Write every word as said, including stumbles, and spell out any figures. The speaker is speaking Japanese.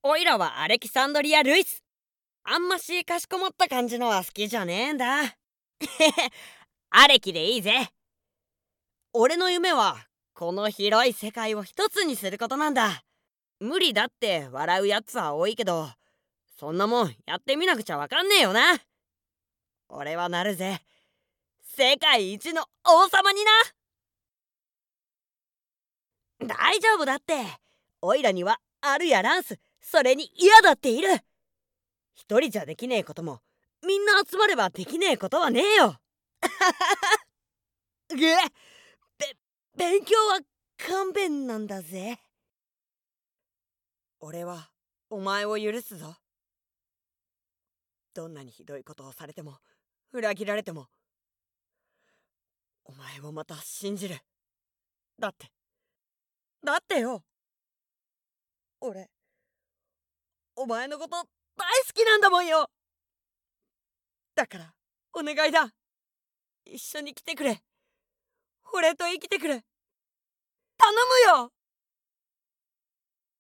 おいらはアレキサンドリア・ルイス。あんましかしこまった感じのは好きじゃねえんだ。アレキでいいぜ。俺の夢はこの広い世界を一つにすることなんだ。無理だって笑うやつは多いけど、そんなもんやってみなくちゃわかんねえよな。俺はなるぜ、世界一の王様にな。大丈夫だって。おいらにはあるやランス、それに嫌だっている。一人じゃできねえこともみんな集まればできねえことはねえよ。ぐえべ勉強は勘弁なんだぜ。俺はお前を許すぞ。どんなにひどいことをされても裏切られてもお前をまた信じる。だってだってよ、俺お前のこと大好きなんだもんよ。だからお願いだ、一緒に来てくれ。俺と生きてくれ。頼むよ。